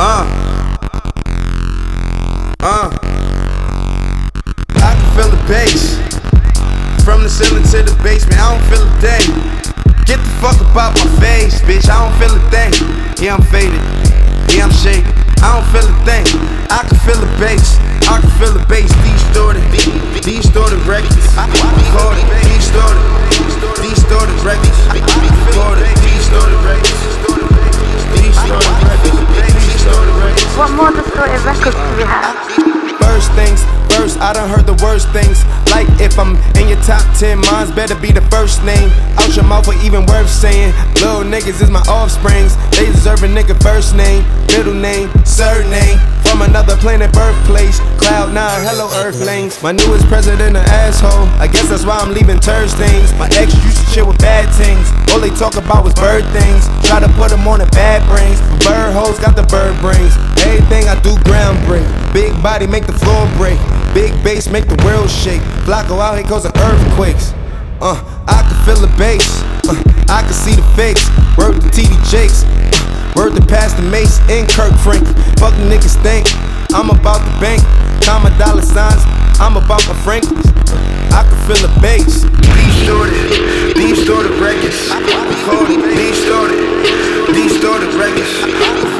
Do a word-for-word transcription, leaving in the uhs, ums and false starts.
Uh, uh. I can feel the bass from the ceiling to the basement. I don't feel a thing. Get the fuck up out my face, bitch. I don't feel a thing. Yeah, I'm faded. Yeah, I'm shaking. I don't feel a thing. I can feel the bass. I can feel the bass. Distorted, distorted records. Recorded, distorted, distorted records. Recorded, distorted records. Distorted records. Distorted records. What more distorted records do we have? First things first, I done heard the worst things. Like if I'm in your top ten, mine's better be the first name. Out your mouth or even worth saying. Little niggas is my offsprings. They deserve a nigga first name, middle name, surname. From another planet, birthplace. Cloud nine, hello Earthlings. My newest president an asshole. I guess that's why I'm leaving turd stains. My ex used to chill with bad things. All they talk about was bird things. Try to put them on the bad brains. Bird hoes got the bird brains. Everything I do ground break. Big body make the floor break. Big bass make the world shake. Flacco out here causing earthquakes. Uh, I can feel the bass. Uh, I can see the fakes. Word to T D Jakes. Uh, word to Pastor Mace and Kirk Franklin. Fuck niggas think I'm about the bank. Comma dollar signs. I'm about my Franklins. Uh, I can feel the bass. Distorted, distorted records. Distorted, distorted records.